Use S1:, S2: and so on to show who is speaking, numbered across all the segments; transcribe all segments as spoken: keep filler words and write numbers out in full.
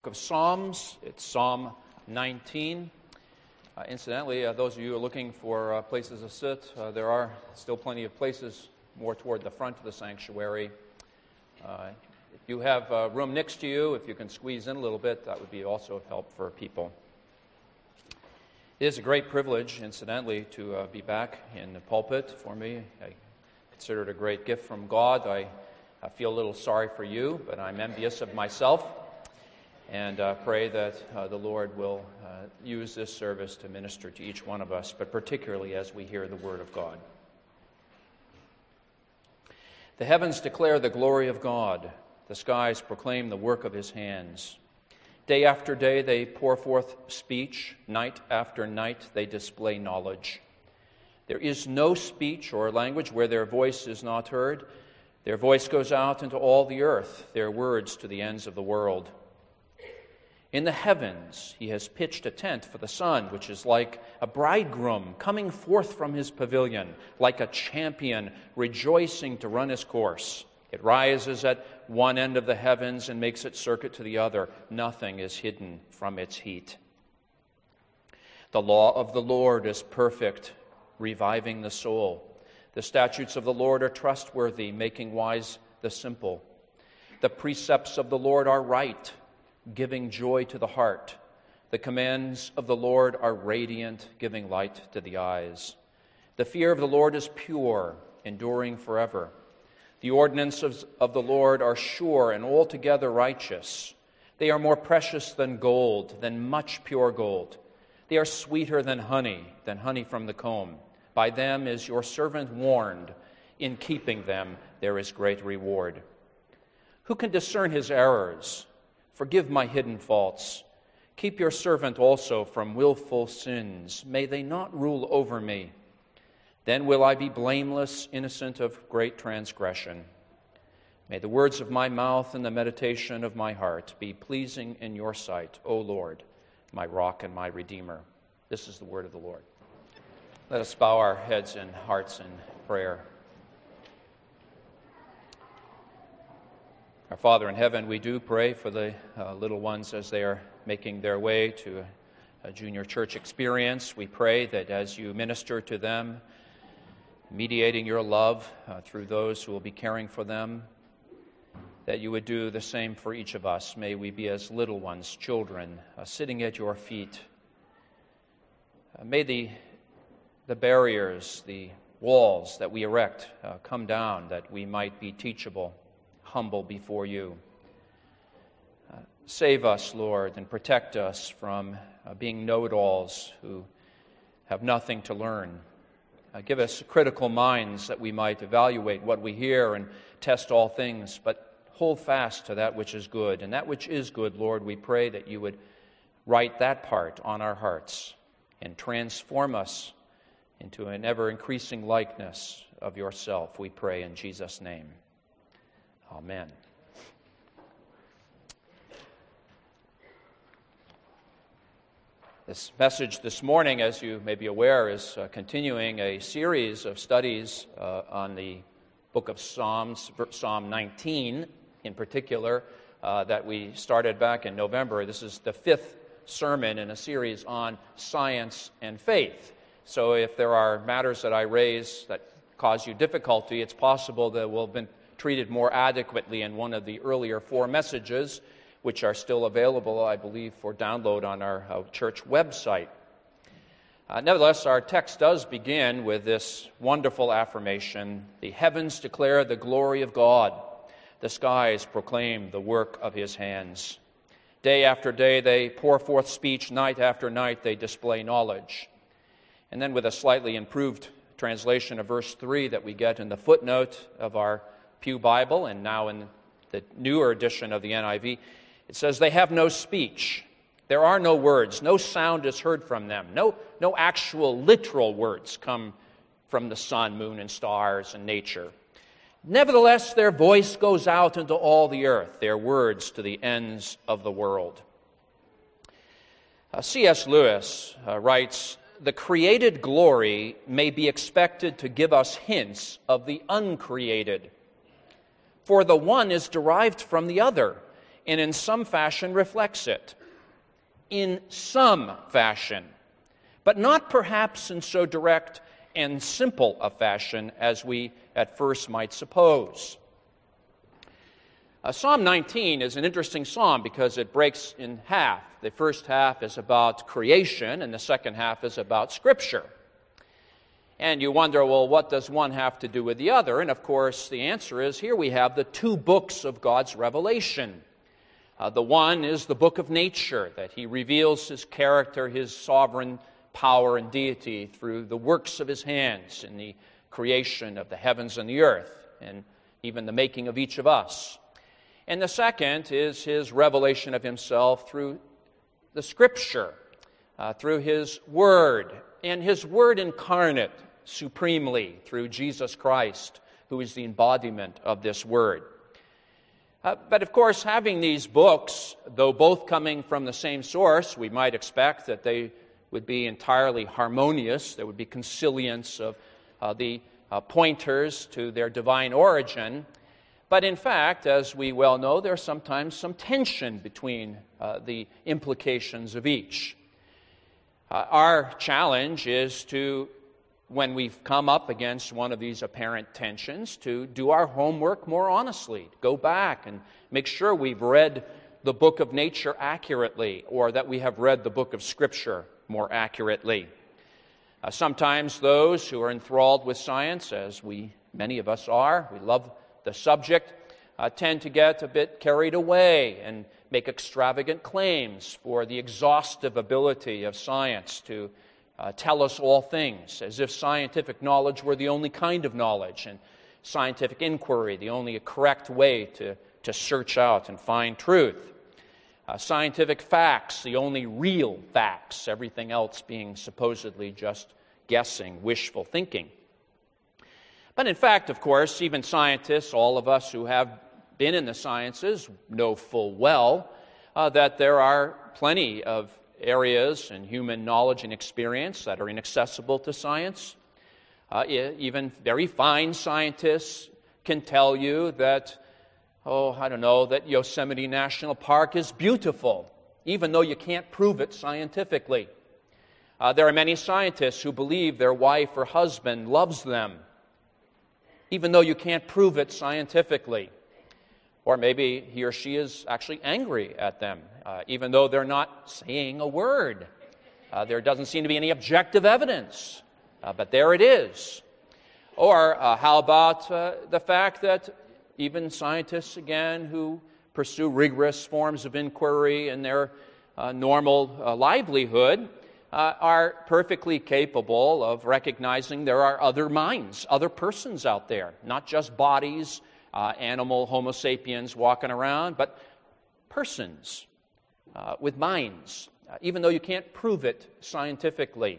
S1: Of Psalms. It's Psalm nineteen. Uh, incidentally, uh, those of you who are looking for uh, places to sit, uh, there are still plenty of places more toward the front of the sanctuary. Uh, if you have uh, room next to you, if you can squeeze in a little bit, that would be also of help for people. It is a great privilege, incidentally, to uh, be back in the pulpit for me. I consider it a great gift from God. I, I feel a little sorry for you, but I'm envious of myself. And uh, pray that uh, the Lord will uh, use this service to minister to each one of us, but particularly as we hear the Word of God. The heavens declare the glory of God. The skies proclaim the work of His hands. Day after day they pour forth speech. Night after night they display knowledge. There is no speech or language where their voice is not heard. Their voice goes out into all the earth, their words to the ends of the world. In the heavens he has pitched a tent for the sun, which is like a bridegroom coming forth from his pavilion, like a champion rejoicing to run his course. It rises at one end of the heavens and makes its circuit to the other. Nothing is hidden from its heat. The law of the Lord is perfect, reviving the soul. The statutes of the Lord are trustworthy, making wise the simple. The precepts of the Lord are right, giving joy to the heart. The commands of the Lord are radiant, giving light to the eyes. The fear of the Lord is pure, enduring forever. The ordinances of the Lord are sure and altogether righteous. They are more precious than gold, than much pure gold. They are sweeter than honey, than honey from the comb. By them is your servant warned. In keeping them there is great reward. Who can discern his errors? Forgive my hidden faults. Keep your servant also from willful sins. May they not rule over me. Then will I be blameless, innocent of great transgression. May the words of my mouth and the meditation of my heart be pleasing in your sight, O Lord, my rock and my redeemer. This is the word of the Lord. Let us bow our heads and hearts in prayer. Our Father in heaven, we do pray for the uh, little ones as they are making their way to a junior church experience. We pray that as you minister to them, mediating your love uh, through those who will be caring for them, that you would do the same for each of us. May we be as little ones, children, uh, sitting at your feet. Uh, may the, the barriers, the walls that we erect uh, come down, that we might be teachable, humble before you. Uh, save us, Lord, and protect us from uh, being know-it-alls who have nothing to learn. Uh, give us critical minds that we might evaluate what we hear and test all things, but hold fast to that which is good. And that which is good, Lord, we pray that you would write that part on our hearts and transform us into an ever-increasing likeness of yourself, we pray in Jesus' name. Amen. This message this morning, as you may be aware, is uh, continuing a series of studies uh, on the book of Psalms, Psalm nineteen in particular, uh, that we started back in November. This is the fifth sermon in a series on science and faith. So if there are matters that I raise that cause you difficulty, it's possible that we'll have been treated more adequately in one of the earlier four messages, which are still available, I believe, for download on our uh, church website. Uh, nevertheless, our text does begin with this wonderful affirmation: the heavens declare the glory of God, the skies proclaim the work of His hands. Day after day they pour forth speech, night after night they display knowledge. And then with a slightly improved translation of verse three that we get in the footnote of our Pew Bible, and now in the newer edition of the N I V, it says, they have no speech. There are no words. No sound is heard from them. No, no actual literal words come from the sun, moon, and stars and nature. Nevertheless, their voice goes out into all the earth, their words to the ends of the world. Uh, C S Lewis uh, writes, the created glory may be expected to give us hints of the uncreated. For the one is derived from the other. and in some fashion reflects it. In some fashion, but not perhaps in so direct and simple a fashion as we at first might suppose. Uh, Psalm nineteen is an interesting psalm because it breaks in half. The first half is about creation, and the second half is about Scripture. And you wonder, well, what does one have to do with the other? And of course, the answer is here we have the two books of God's revelation. Uh, the one is the book of nature, that he reveals his character, his sovereign power and deity through the works of his hands in the creation of the heavens and the earth, and even the making of each of us. And the second is his revelation of himself through the Scripture, uh, through his Word, and his Word incarnate supremely through Jesus Christ, who is the embodiment of this Word. Uh, but of course, having these books, though both coming from the same source, we might expect that they would be entirely harmonious. There would be consilience of uh, the uh, pointers to their divine origin. But in fact, as we well know, there's sometimes some tension between uh, the implications of each. Uh, our challenge is to, when we've come up against one of these apparent tensions, to do our homework more honestly, go back and make sure we've read the book of nature accurately, or that we have read the book of Scripture more accurately. Uh, sometimes those who are enthralled with science, as we, many of us are, we love the subject, uh, tend to get a bit carried away and make extravagant claims for the exhaustive ability of science to uh, tell us all things, as if scientific knowledge were the only kind of knowledge, and scientific inquiry the only correct way to, to search out and find truth. Uh, scientific facts, the only real facts, everything else being supposedly just guessing, wishful thinking. But in fact, of course, even scientists, all of us who have been in the sciences, know full well uh, that there are plenty of areas in human knowledge and experience that are inaccessible to science. Uh, even very fine scientists can tell you that Oh, I don't know, that Yosemite National Park is beautiful, even though you can't prove it scientifically. Uh, there are many scientists who believe their wife or husband loves them, even though you can't prove it scientifically. Or maybe he or she is actually angry at them, uh, even though they're not saying a word. Uh, there doesn't seem to be any objective evidence, uh, but there it is. Or uh, how about uh, the fact that even scientists, again, who pursue rigorous forms of inquiry in their uh, normal uh, livelihood, uh, are perfectly capable of recognizing there are other minds, other persons out there, not just bodies, uh, animal Homo sapiens walking around, but persons uh, with minds, uh, even though you can't prove it scientifically.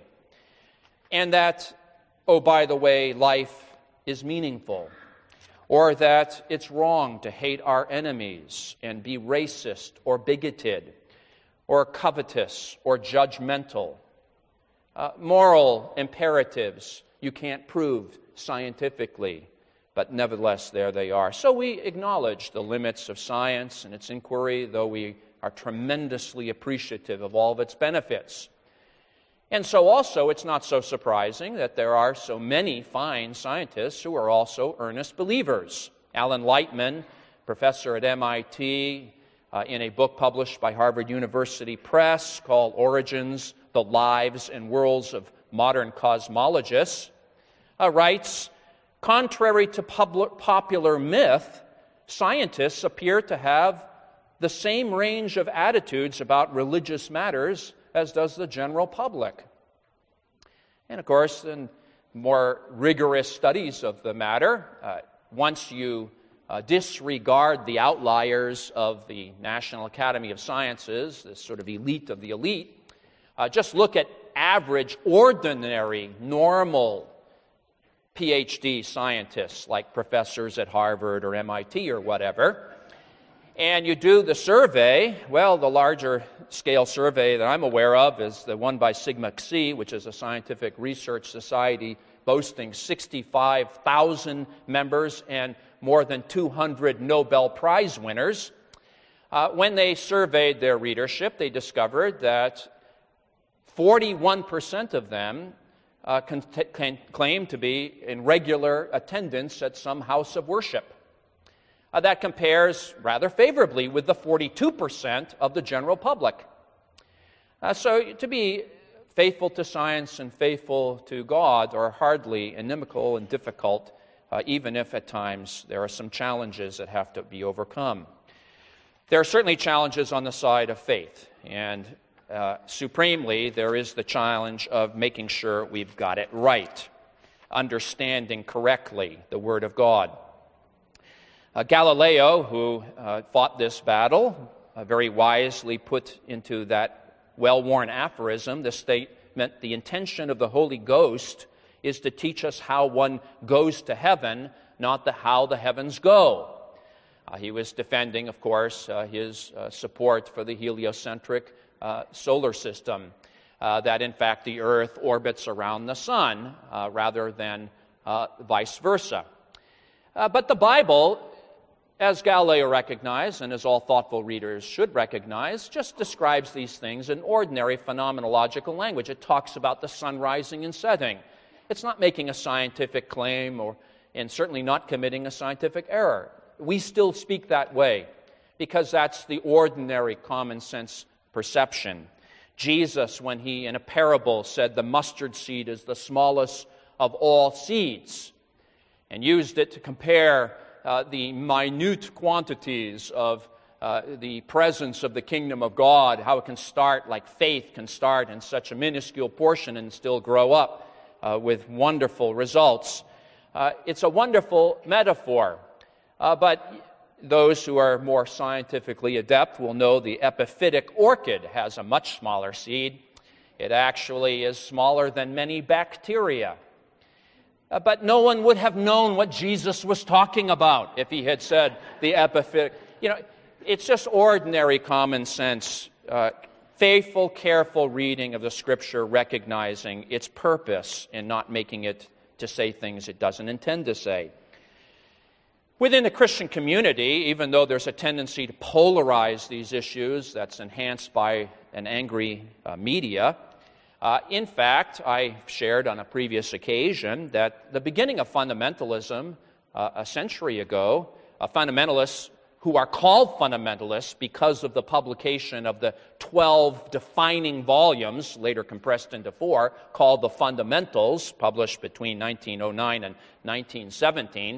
S1: And that, oh, by the way, life is meaningful. Or that it's wrong to hate our enemies and be racist or bigoted or covetous or judgmental. Uh, moral imperatives you can't prove scientifically, but nevertheless there they are. So we acknowledge the limits of science and its inquiry, though we are tremendously appreciative of all of its benefits. And so also, it's not so surprising that there are so many fine scientists who are also earnest believers. Alan Lightman, professor at M I T, uh, in a book published by Harvard University Press called Origins, the Lives and Worlds of Modern Cosmologists, uh, writes, contrary to public, popular myth, scientists appear to have the same range of attitudes about religious matters as does the general public. And of course, in more rigorous studies of the matter, uh, once you uh, disregard the outliers of the National Academy of Sciences, this sort of elite of the elite, uh, just look at average, ordinary, normal P H D scientists like professors at Harvard or M I T or whatever, and you do the survey. Well, the larger scale survey that I'm aware of is the one by Sigma Xi, which is a scientific research society boasting sixty-five thousand members and more than two hundred Nobel Prize winners. Uh, when they surveyed their readership, they discovered that forty-one percent of them uh, can, can claim to be in regular attendance at some house of worship. Uh, that compares rather favorably with the forty-two percent of the general public. Uh, so to be faithful to science and faithful to God are hardly inimical and difficult, uh, even if at times there are some challenges that have to be overcome. There are certainly challenges on the side of faith, and uh, supremely there is the challenge of making sure we've got it right, understanding correctly the Word of God. Uh, Galileo, who uh, fought this battle, uh, very wisely put into that well-worn aphorism the statement, the intention of the Holy Ghost is to teach us how one goes to heaven, not the how the heavens go. Uh, he was defending, of course, uh, his uh, support for the heliocentric uh, solar system, uh, that in fact the Earth orbits around the sun uh, rather than uh, vice versa. Uh, but the Bible, as Galileo recognized, and as all thoughtful readers should recognize, just describes these things in ordinary phenomenological language. It talks about the sun rising and setting. It's not making a scientific claim, or, and certainly not committing a scientific error. We still speak that way because that's the ordinary common sense perception. Jesus, when he in a parable said the mustard seed is the smallest of all seeds, and used it to compare uh, the minute quantities of uh, the presence of the kingdom of God, how it can start, like faith can start in such a minuscule portion and still grow up uh, with wonderful results. Uh, it's a wonderful metaphor. Uh, but those who are more scientifically adept will know the epiphytic orchid has a much smaller seed. It actually is smaller than many bacteria. Uh, but no one would have known what Jesus was talking about if he had said the epiphytic. You know, it's just ordinary common sense, uh, faithful, careful reading of the Scripture, recognizing its purpose and not making it to say things it doesn't intend to say. Within the Christian community, even though there's a tendency to polarize these issues that's enhanced by an angry uh, media, uh, in fact, I shared on a previous occasion that the beginning of fundamentalism uh, a century ago, uh, fundamentalists who are called fundamentalists because of the publication of the twelve defining volumes, later compressed into four, called the Fundamentals, published between nineteen oh nine and nineteen seventeen,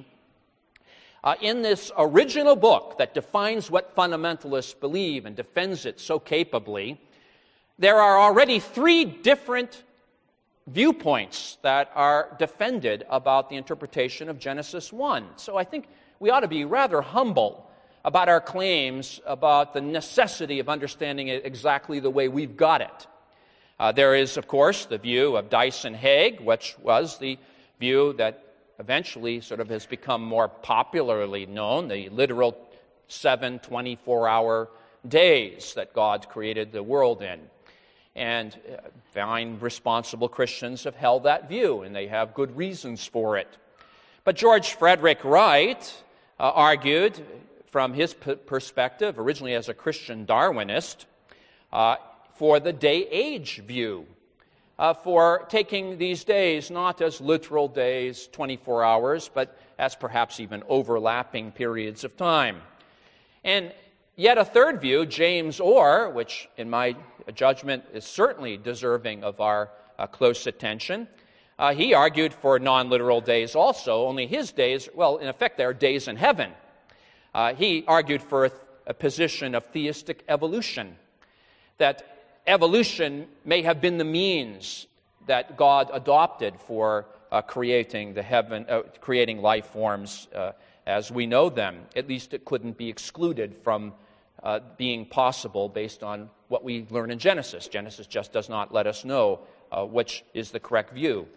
S1: Uh, in this original book that defines what fundamentalists believe and defends it so capably, there are already three different viewpoints that are defended about the interpretation of Genesis one. So I think we ought to be rather humble about our claims about the necessity of understanding it exactly the way we've got it. Uh, there is, of course, the view of Dyson Haig, which was the view that eventually sort of has become more popularly known, the literal seven twenty-four hour days that God created the world in. And uh, fine, responsible Christians have held that view, and they have good reasons for it. But George Frederick Wright uh, argued from his p- perspective, originally as a Christian Darwinist, uh, for the day-age view. Uh, for taking these days not as literal days, twenty-four hours, but as perhaps even overlapping periods of time. And yet a third view, James Orr, which in my judgment is certainly deserving of our uh, close attention, uh, he argued for non-literal days also, only his days, well, in effect, they're days in heaven. Uh, he argued for a, a position of theistic evolution, that evolution may have been the means that God adopted for uh, creating the heaven, uh, creating life forms uh, as we know them. At least it couldn't be excluded from uh, being possible based on what we learn in Genesis. Genesis just does not let us know uh, which is the correct view,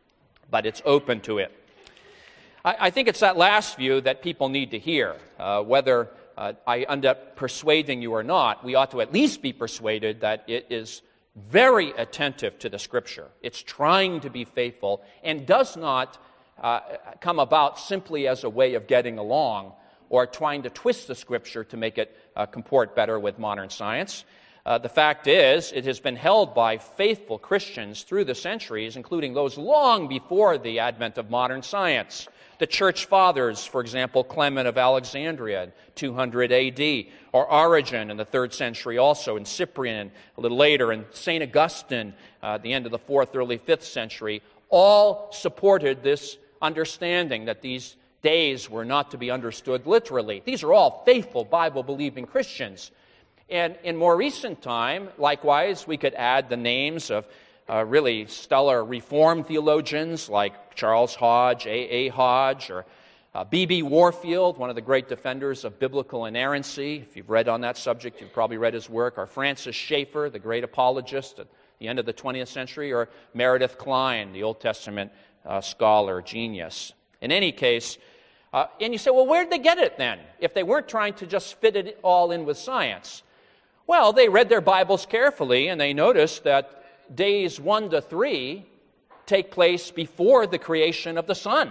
S1: but it's open to it. I, I think it's that last view that people need to hear, uh, whether Uh, I end up persuading you or not. We ought to at least be persuaded that it is very attentive to the Scripture. It's trying to be faithful and does not uh, come about simply as a way of getting along or trying to twist the Scripture to make it uh, comport better with modern science. Uh, the fact is, it has been held by faithful Christians through the centuries, including those long before the advent of modern science. The Church Fathers, for example, Clement of Alexandria in two hundred A D, or Origen in the third century also, and Cyprian a little later, and Saint Augustine uh, at the end of the fourth, early fifth century, all supported this understanding that these days were not to be understood literally. These are all faithful, Bible-believing Christians. And in more recent time, likewise, we could add the names of uh, really stellar Reformed theologians like Charles Hodge, A A Hodge, or uh, B B Warfield, one of the great defenders of biblical inerrancy. If you've read on that subject, you've probably read his work. Or Francis Schaeffer, the great apologist at the end of the twentieth century. Or Meredith Kline, the Old Testament uh, scholar, genius. In any case, uh, and you say, well, where'd they get it then, if they weren't trying to just fit it all in with science? Well, they read their Bibles carefully, and they noticed that days one to three take place before the creation of the sun.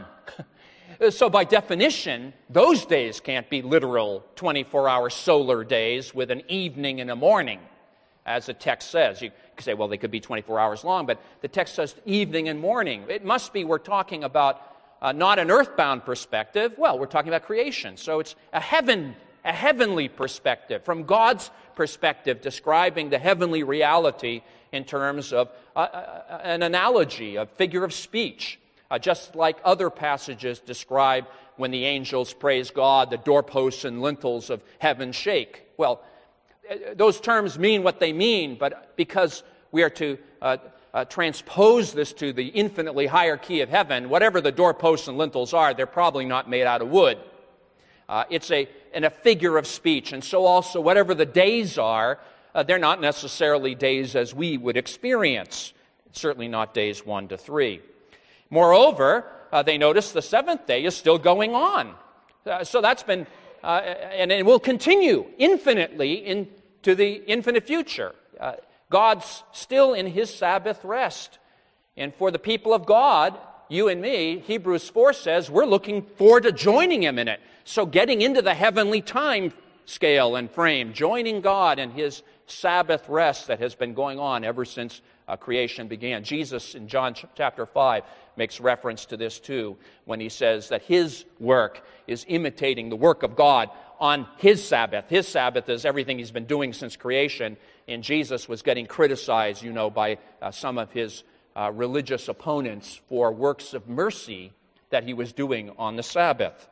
S1: So by definition, those days can't be literal twenty-four hour solar days with an evening and a morning, as the text says. You could say, well, they could be twenty-four hours long, but the text says evening and morning. It must be we're talking about uh, not an earthbound perspective. Well, we're talking about creation. So it's a heaven A heavenly perspective, from God's perspective, describing the heavenly reality in terms of uh, uh, an analogy, a figure of speech, uh, just like other passages describe when the angels praise God, the doorposts and lintels of heaven shake. Well, those terms mean what they mean, but because we are to uh, uh, transpose this to the infinitely higher key of heaven, whatever the doorposts and lintels are, they're probably not made out of wood. Uh, it's a, and a figure of speech. And so also, whatever the days are, uh, they're not necessarily days as we would experience. It's certainly not days one to three. Moreover, uh, they notice the seventh day is still going on. Uh, so that's been, uh, and it will continue infinitely into the infinite future. Uh, God's still in His Sabbath rest. And for the people of God, you and me, Hebrews four says, we're looking forward to joining Him in it. So getting into the heavenly time scale and frame, joining God in His Sabbath rest that has been going on ever since uh, creation began. Jesus in John ch- chapter five makes reference to this too, when He says that His work is imitating the work of God on His Sabbath. His Sabbath is everything He's been doing since creation, and Jesus was getting criticized, you know, by uh, some of His uh, religious opponents for works of mercy that He was doing on the Sabbath.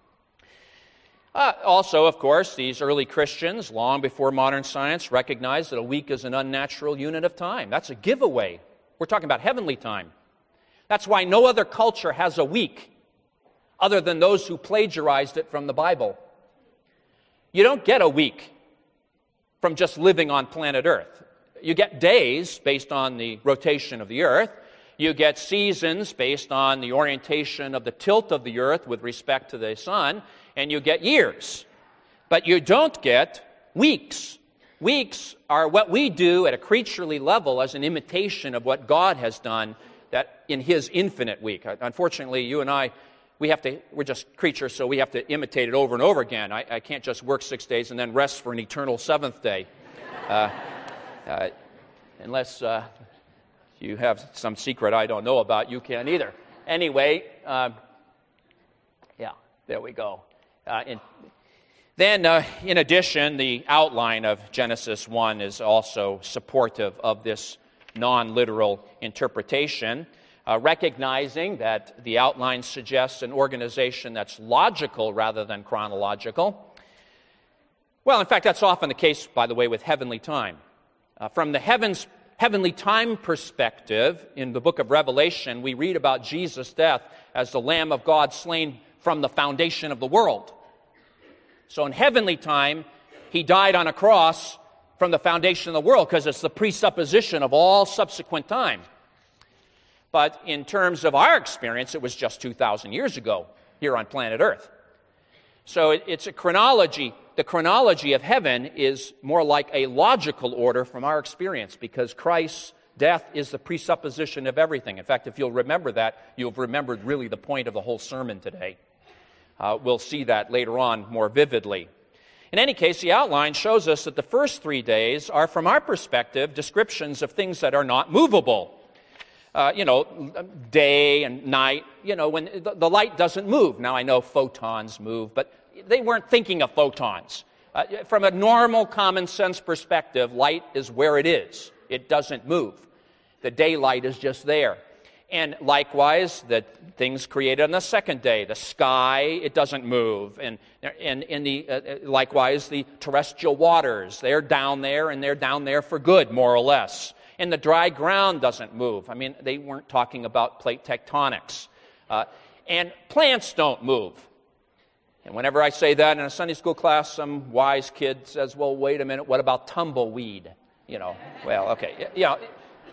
S1: Uh, also, of course, these early Christians, long before modern science, recognized that a week is an unnatural unit of time. That's a giveaway. We're talking about heavenly time. That's why no other culture has a week other than those who plagiarized it from the Bible. You don't get a week from just living on planet Earth. You get days based on the rotation of the Earth. You get seasons based on the orientation of the tilt of the Earth with respect to the sun. And you get years. But you don't get weeks. Weeks are what we do at a creaturely level as an imitation of what God has done that in His infinite week. Unfortunately, you and I, we have to, we're just creatures, so we have to imitate it over and over again. I, I can't just work six days and then rest for an eternal seventh day. Uh, uh, unless uh, you have some secret I don't know about, you can't either. Anyway, uh, yeah, there we go. Uh, in, then, uh, in addition, the outline of Genesis one is also supportive of this non-literal interpretation, uh, recognizing that the outline suggests an organization that's logical rather than chronological. Well, in fact, that's often the case, by the way, with heavenly time. Uh, from the heavens, heavenly time perspective, in the book of Revelation, we read about Jesus' death as the Lamb of God slain from the foundation of the world. So in heavenly time, He died on a cross from the foundation of the world because it's the presupposition of all subsequent time. But in terms of our experience, it was just two thousand years ago here on planet Earth. So it, it's a chronology. The chronology of heaven is more like a logical order from our experience because Christ's death is the presupposition of everything. In fact, if you'll remember that, you'll have remembered really the point of the whole sermon today. Uh, we'll see that later on more vividly. In any case, the outline shows us that the first three days are, from our perspective, descriptions of things that are not movable. Uh, you know, day and night, you know, when the, the light doesn't move. Now, I know photons move, but they weren't thinking of photons. Uh, from a normal common sense perspective, light is where it is. It doesn't move. The daylight is just there. And likewise, the things created on the second day, the sky, it doesn't move. And, and, and the, uh, likewise, the terrestrial waters, they're down there, and they're down there for good, more or less. And the dry ground doesn't move. I mean, they weren't talking about plate tectonics. Uh, and plants don't move. And whenever I say that in a Sunday school class, some wise kid says, well, wait a minute, what about tumbleweed? You know, well, okay, you know,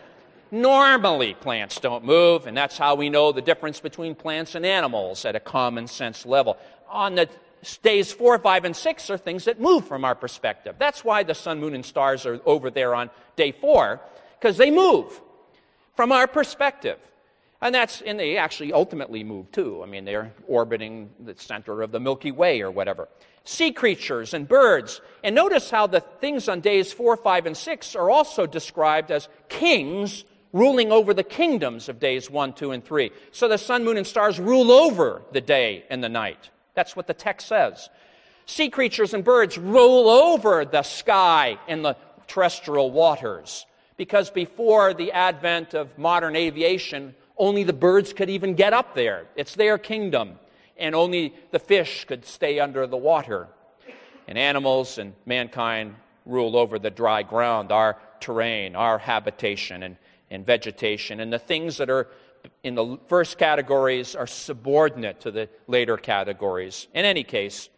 S1: normally plants don't move, and that's how we know the difference between plants and animals at a common sense level. On the days four, five, and six are things that move from our perspective. That's why the sun, moon, and stars are over there on day four, because they move from our perspective. And that's, and they actually ultimately move too. I mean, they're orbiting the center of the Milky Way or whatever. Sea creatures and birds. And notice how the things on days four, five, and six are also described as kings ruling over the kingdoms of days one, two, and three. So the sun, moon, and stars rule over the day and the night. That's what the text says. Sea creatures and birds rule over the sky and the terrestrial waters. Because before the advent of modern aviation, only the birds could even get up there. It's their kingdom. And only the fish could stay under the water. And animals and mankind rule over the dry ground, our terrain, our habitation and, and vegetation. And the things that are in the first categories are subordinate to the later categories. In any case,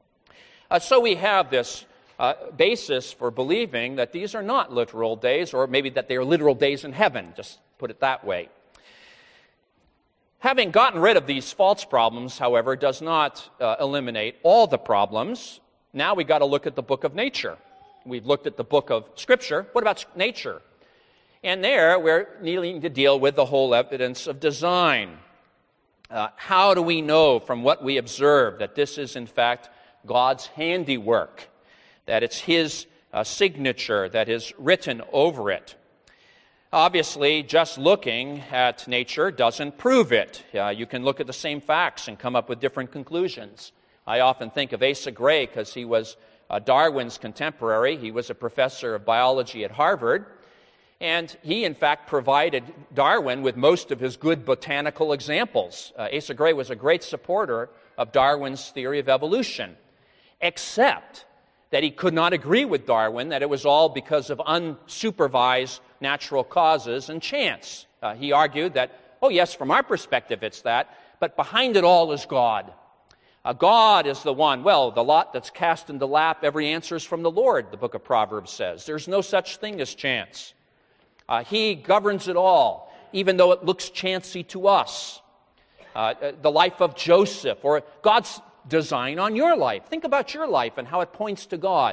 S1: uh, so we have this uh, basis for believing that these are not literal days, or maybe that they are literal days in heaven, just put it that way. Having gotten rid of these false problems, however, does not uh, eliminate all the problems. Now we've got to look at the book of nature. We've looked at the book of Scripture. What about nature? And there we're needing to deal with the whole evidence of design. Uh, how do we know from what we observe that this is in fact God's handiwork, that it's His uh, signature that is written over it? Obviously, just looking at nature doesn't prove it. Uh, you can look at the same facts and come up with different conclusions. I often think of Asa Gray because he was uh, Darwin's contemporary. He was a professor of biology at Harvard. And he, in fact, provided Darwin with most of his good botanical examples. Uh, Asa Gray was a great supporter of Darwin's theory of evolution, except that he could not agree with Darwin that it was all because of unsupervised natural causes and chance. Uh, he argued that, oh yes, from our perspective it's that, but behind it all is God. Uh, God is the one, well, the lot that's cast in the lap, every answer is from the Lord, the book of Proverbs says. There's no such thing as chance. Uh, he governs it all, even though it looks chancy to us. Uh, the life of Joseph, or God's design on your life. Think about your life and how it points to God.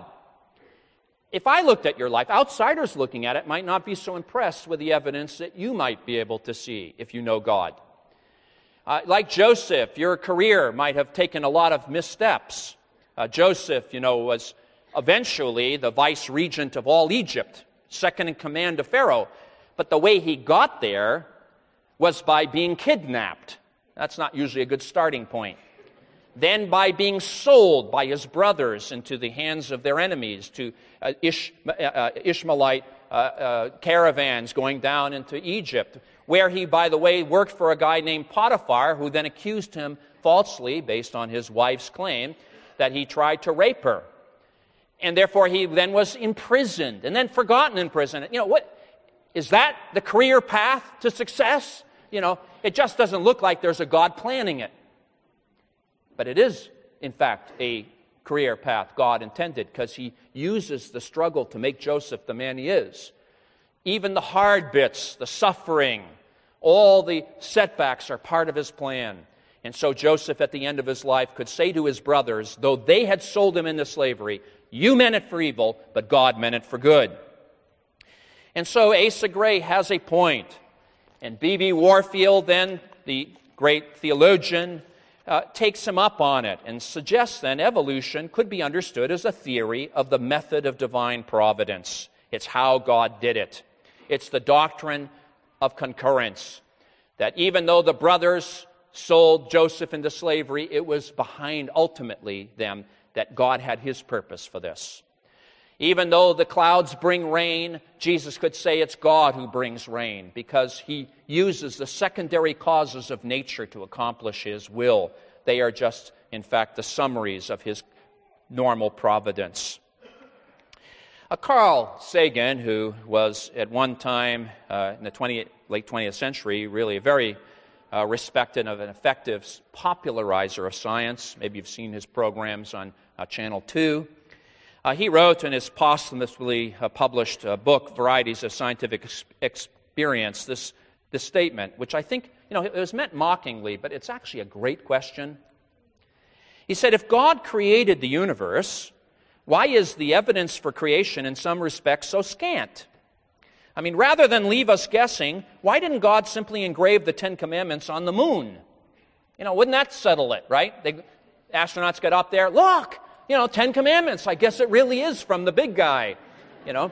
S1: If I looked at your life, outsiders looking at it might not be so impressed with the evidence that you might be able to see if you know God. Uh, like Joseph, your career might have taken a lot of missteps. Uh, Joseph, you know, was eventually the vice-regent of all Egypt, second in command to Pharaoh. But the way he got there was by being kidnapped. That's not usually a good starting point. Then by being sold by his brothers into the hands of their enemies to uh, Ish, uh, Ishmaelite uh, uh, caravans going down into Egypt, where he, by the way, worked for a guy named Potiphar, who then accused him falsely, based on his wife's claim, that he tried to rape her. And therefore he then was imprisoned, and then forgotten in prison. You know, what is that the career path to success? You know, it just doesn't look like there's a God planning it. But it is, in fact, a career path God intended, because He uses the struggle to make Joseph the man he is. Even the hard bits, the suffering, all the setbacks are part of His plan. And so Joseph, at the end of his life, could say to his brothers, though they had sold him into slavery, you meant it for evil, but God meant it for good. And so Asa Gray has a point. And B B Warfield, then, the great theologian, uh, takes him up on it and suggests then evolution could be understood as a theory of the method of divine providence. It's how God did it. It's the doctrine of concurrence, that even though the brothers sold Joseph into slavery, it was behind ultimately them that God had his purpose for this. Even though the clouds bring rain, Jesus could say it's God who brings rain, because he uses the secondary causes of nature to accomplish his will. They are just, in fact, the summaries of his normal providence. Uh, Carl Sagan, who was at one time uh, in the twentieth, late twentieth century really a very uh, respected and effective popularizer of science. Maybe you've seen his programs on uh, Channel two. Uh, he wrote in his posthumously uh, published uh, book, Varieties of Scientific Ex- Experience, this, this statement, which I think, you know, it was meant mockingly, but it's actually a great question. He said, if God created the universe, why is the evidence for creation in some respects so scant? I mean, rather than leave us guessing, why didn't God simply engrave the Ten Commandments on the moon? You know, wouldn't that settle it, right? They, astronauts get up there, look! You know, Ten Commandments, I guess it really is from the big guy, you know.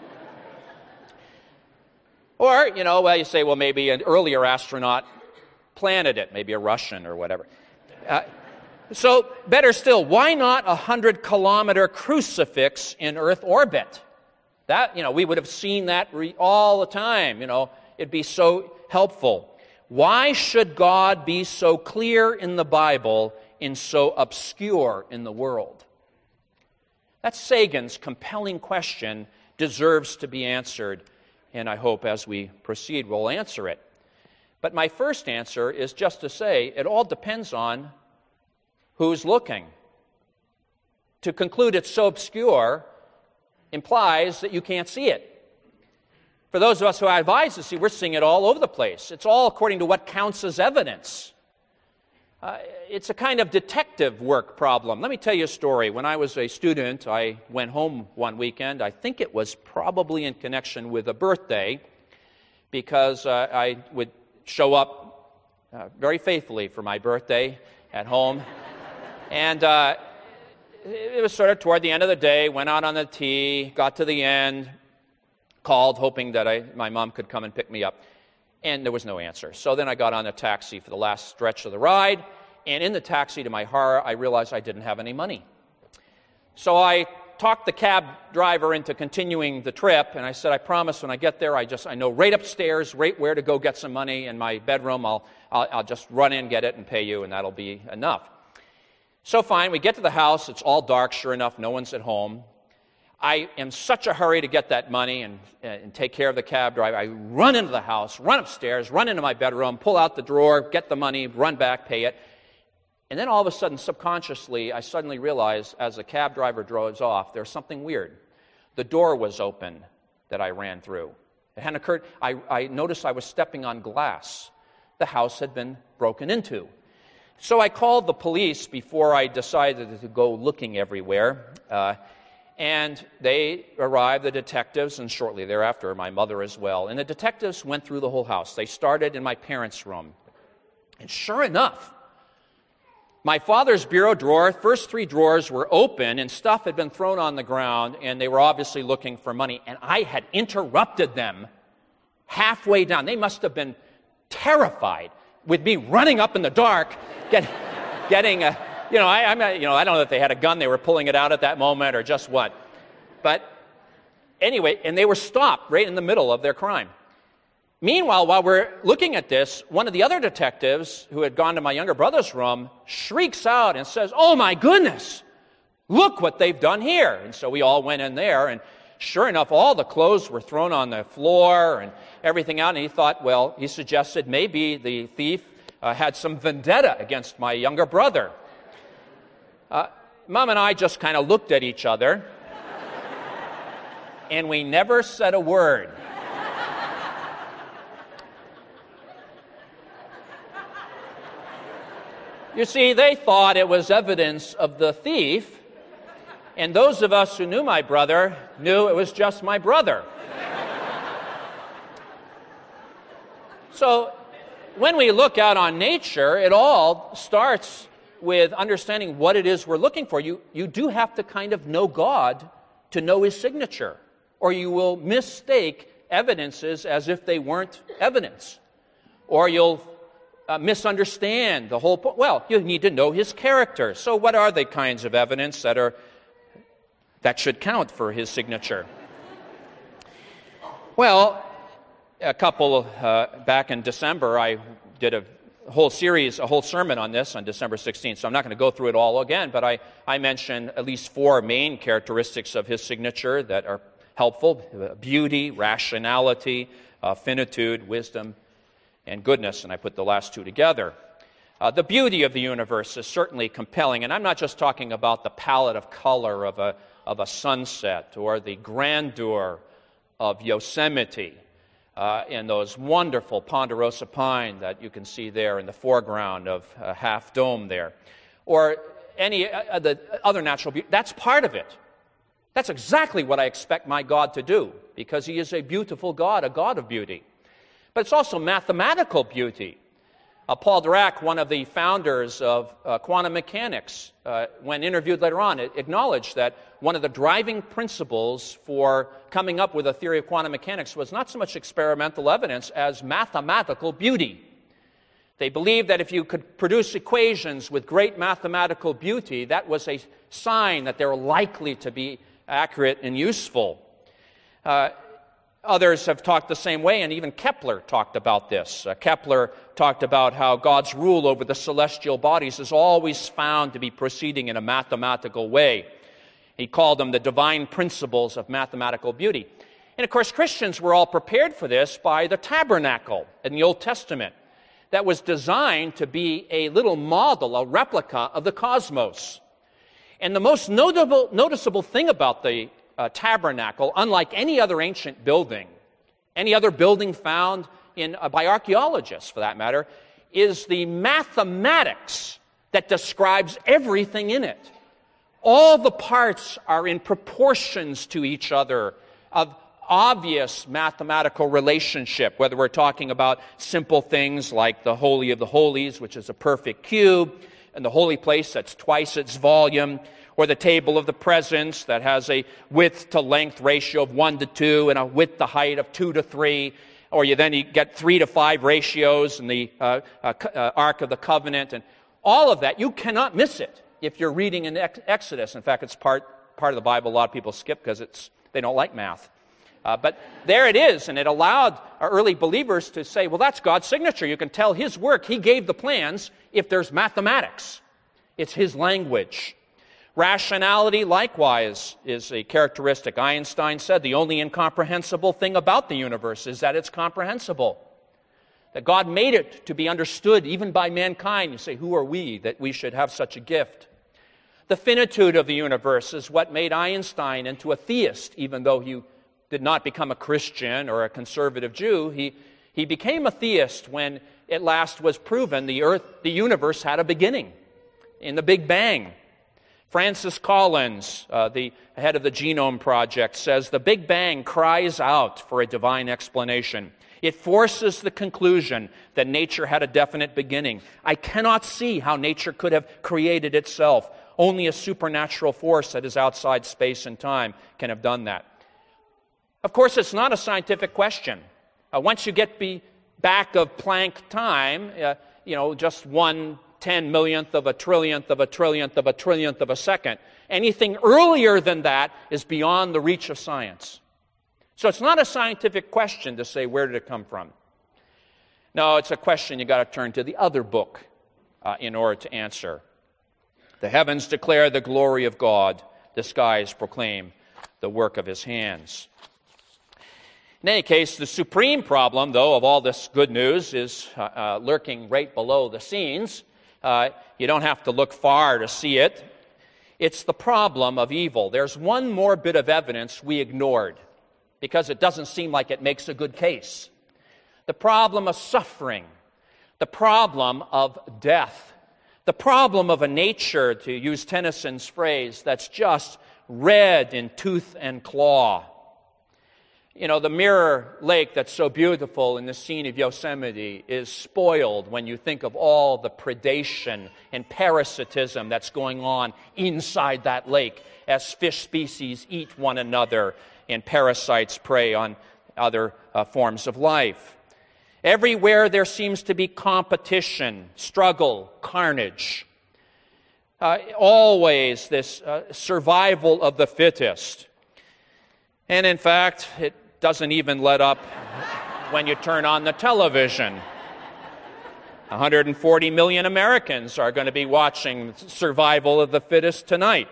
S1: Or, you know, well, you say, well, maybe an earlier astronaut planted it, maybe a Russian or whatever. Uh, so, better still, why not a hundred-kilometer crucifix in Earth orbit? That, you know, we would have seen that re- all the time, you know. It'd be so helpful. Why should God be so clear in the Bible and so obscure in the world? That Sagan's compelling question deserves to be answered, and I hope as we proceed we'll answer it. But my first answer is just to say it all depends on who's looking. To conclude it's so obscure implies that you can't see it. For those of us who have eyes to see, we're seeing it all over the place. It's all according to what counts as evidence. Uh, it's a kind of detective work problem. Let me tell you a story. When I was a student, I went home one weekend. I think it was probably in connection with a birthday, because uh, I would show up uh, very faithfully for my birthday at home. And uh, it was sort of toward the end of the day, went out on the tee, got to the end, called hoping that I, my mom could come and pick me up. And there was no answer. So then I got on a taxi for the last stretch of the ride, and in the taxi, to my horror, I realized I didn't have any money. So I talked the cab driver into continuing the trip, and I said, I promise when I get there, I just I know right upstairs, right where to go get some money in my bedroom. I'll, I'll, I'll just run in, get it, and pay you, and that'll be enough. So fine, we get to the house. It's all dark. Sure enough, no one's at home. I am such a hurry to get that money and, and take care of the cab driver. I run into the house, run upstairs, run into my bedroom, pull out the drawer, get the money, run back, pay it. And then all of a sudden, subconsciously, I suddenly realized as the cab driver drives off, there's something weird. The door was open that I ran through. It hadn't occurred. I, I noticed I was stepping on glass. The house had been broken into. So I called the police before I decided to go looking everywhere. Uh, And they arrived, the detectives, and shortly thereafter, my mother as well. And the detectives went through the whole house. They started in my parents' room. And sure enough, my father's bureau drawer, first three drawers were open, and stuff had been thrown on the ground, and they were obviously looking for money. And I had interrupted them halfway down. They must have been terrified with me running up in the dark, get, getting a... You know, I, I'm not, you know, I don't know if they had a gun, they were pulling it out at that moment or just what. But anyway, and they were stopped right in the middle of their crime. Meanwhile, while we're looking at this, one of the other detectives who had gone to my younger brother's room shrieks out and says, "Oh my goodness, look what they've done here." And so we all went in there, and sure enough, all the clothes were thrown on the floor and everything out. And he thought, well, he suggested maybe the thief uh, had some vendetta against my younger brother. Uh, Mom and I just kind of looked at each other, and we never said a word. You see, they thought it was evidence of the thief, and those of us who knew my brother knew it was just my brother. So when we look out on nature, it all starts with understanding what it is we're looking for, you, you do have to kind of know God to know his signature, or you will mistake evidences as if they weren't evidence, or you'll uh, misunderstand the whole point. Well, you need to know his character. So what are the kinds of evidence that are that should count for his signature? Well, a couple uh, back in December, I did a whole series, a whole sermon on this on December sixteenth, so I'm not going to go through it all again, but I, I mentioned at least four main characteristics of his signature that are helpful: beauty, rationality, uh, finitude, wisdom, and goodness, and I put the last two together. Uh, the beauty of the universe is certainly compelling, and I'm not just talking about the palette of color of a, of a sunset or the grandeur of Yosemite, Uh, and those wonderful ponderosa pine that you can see there in the foreground of uh, Half Dome there, or any uh, the other natural beauty. That's part of it. That's exactly what I expect my God to do, because he is a beautiful God, a God of beauty. But it's also mathematical beauty. Uh, Paul Dirac, one of the founders of uh, quantum mechanics, uh, when interviewed later on, acknowledged that one of the driving principles for coming up with a theory of quantum mechanics was not so much experimental evidence as mathematical beauty. They believed that if you could produce equations with great mathematical beauty, that was a sign that they were likely to be accurate and useful. Uh, Others have talked the same way, and even Kepler talked about this. Uh, Kepler talked about how God's rule over the celestial bodies is always found to be proceeding in a mathematical way. He called them the divine principles of mathematical beauty. And of course, Christians were all prepared for this by the tabernacle in the Old Testament that was designed to be a little model, a replica of the cosmos. And the most notable, noticeable thing about the Uh, tabernacle, unlike any other ancient building, any other building found in, uh, by archaeologists for that matter, is the mathematics that describes everything in it. All the parts are in proportions to each other, of obvious mathematical relationship, whether we're talking about simple things like the Holy of the Holies, which is a perfect cube, and the holy place that's twice its volume, or the table of the presence that has a width to length ratio of one to two and a width to height of two to three, or you then you get three to five ratios in the uh, uh, uh, Ark of the Covenant, and all of that. You cannot miss it if you're reading in Ex- Exodus. In fact, it's part part of the Bible a lot of people skip because it's they don't like math. Uh, but there it is, and it allowed our early believers to say, well, that's God's signature. You can tell his work. He gave the plans if there's mathematics. It's his language. Rationality, likewise, is a characteristic. Einstein said the only incomprehensible thing about the universe is that it's comprehensible. That God made it to be understood even by mankind. You say, who are we that we should have such a gift? The finitude of the universe is what made Einstein into a theist, even though he did not become a Christian or a conservative Jew. He, he became a theist when at last was proven the earth, the universe had a beginning in the Big Bang. Francis Collins, uh, the head of the Genome Project, says the Big Bang cries out for a divine explanation. It forces the conclusion that nature had a definite beginning. I cannot see how nature could have created itself. Only a supernatural force that is outside space and time can have done that. Of course, it's not a scientific question. Uh, once you get be back of Planck time, uh, you know, just one ten millionth of a trillionth of a trillionth of a trillionth of a second. Anything earlier than that is beyond the reach of science. So it's not a scientific question to say, where did it come from? No, it's a question you got to turn to the other book uh, in order to answer. The heavens declare the glory of God. The skies proclaim the work of his hands. In any case, the supreme problem, though, of all this good news is uh, uh, lurking right below the scenes. Uh, you don't have to look far to see it. It's the problem of evil. There's one more bit of evidence we ignored because it doesn't seem like it makes a good case. The problem of suffering, the problem of death, the problem of a nature, to use Tennyson's phrase, that's just red in tooth and claw. You know, the Mirror Lake that's so beautiful in the scene of Yosemite is spoiled when you think of all the predation and parasitism that's going on inside that lake as fish species eat one another and parasites prey on other uh, forms of life. Everywhere there seems to be competition, struggle, carnage. Uh, always this uh, survival of the fittest. And in fact, it doesn't even let up when you turn on the television. one hundred forty million Americans are going to be watching Survival of the Fittest tonight.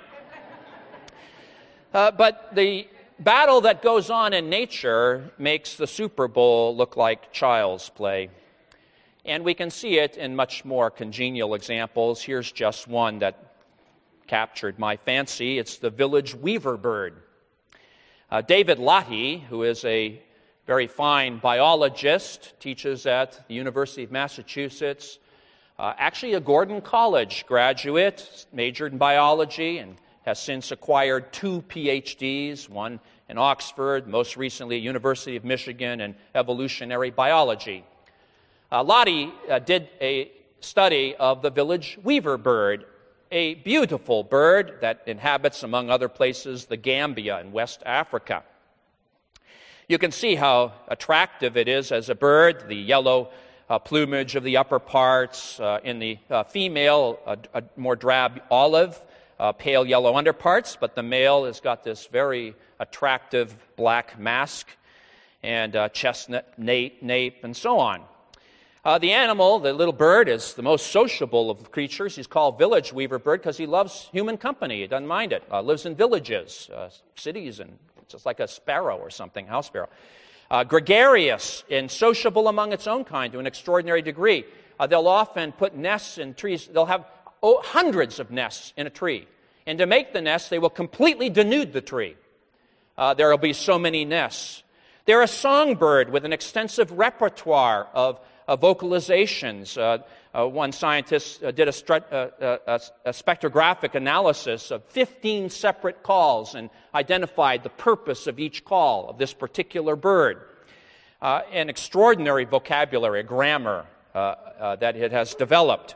S1: Uh, but the battle that goes on in nature makes the Super Bowl look like child's play. And we can see it in much more congenial examples. Here's just one that captured my fancy. It's the village weaver bird. Uh, David Lottie, who is a very fine biologist, teaches at the University of Massachusetts, uh, actually a Gordon College graduate, majored in biology, and has since acquired two P H Ds, one in Oxford, most recently University of Michigan in evolutionary biology. Uh, Lottie uh, did a study of the village weaver bird, a beautiful bird that inhabits, among other places, the Gambia in West Africa. You can see how attractive it is as a bird, the yellow uh, plumage of the upper parts, uh, in the uh, female, a, a more drab olive, uh, pale yellow underparts, but the male has got this very attractive black mask and uh, chestnut nape, nape, and so on. Uh, the animal, the little bird, is the most sociable of creatures. He's called village weaver bird because he loves human company. He doesn't mind it. Uh, lives in villages, uh, cities, and just like a sparrow or something, house sparrow. Uh, gregarious and sociable among its own kind to an extraordinary degree. Uh, they'll often put nests in trees. They'll have oh, hundreds of nests in a tree. And to make the nests, they will completely denude the tree. Uh, there will be so many nests. They're a songbird with an extensive repertoire of Uh, vocalizations. Uh, uh, one scientist uh, did a, stru- uh, uh, a spectrographic analysis of fifteen separate calls and identified the purpose of each call of this particular bird. Uh, an extraordinary vocabulary, a grammar uh, uh, that it has developed.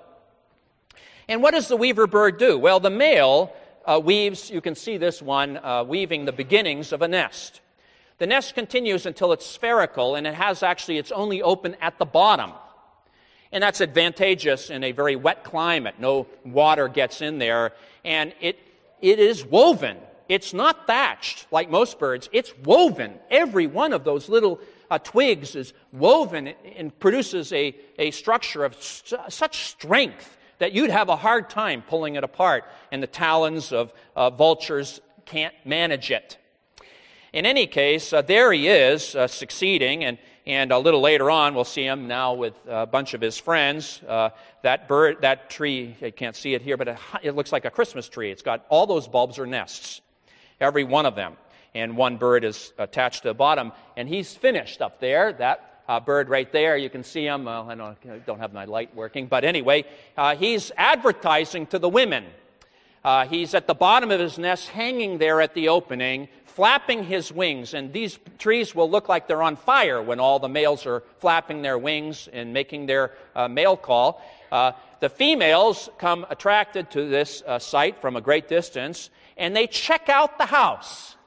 S1: And what does the weaver bird do? Well, the male uh, weaves, you can see this one, uh, weaving the beginnings of a nest. The nest continues until it's spherical, and it has actually, it's only open at the bottom. And that's advantageous in a very wet climate. No water gets in there, and it it is woven. It's not thatched like most birds. It's woven. Every one of those little uh, twigs is woven and produces a, a structure of st- such strength that you'd have a hard time pulling it apart, and the talons of uh, vultures can't manage it. In any case, uh, there he is, uh, succeeding, and, and a little later on, we'll see him now with a bunch of his friends. Uh, that bird, that tree, you can't see it here, but it, it looks like a Christmas tree. It's got all those bulbs are nests, every one of them, and one bird is attached to the bottom, and he's finished up there. That uh, bird right there, you can see him. Uh, I don't, I don't have my light working, but anyway, uh, he's advertising to the women. Uh, he's at the bottom of his nest, hanging there at the opening, flapping his wings, and these trees will look like they're on fire when all the males are flapping their wings and making their uh, male call. Uh, the females come attracted to this uh, site from a great distance, and they check out the house.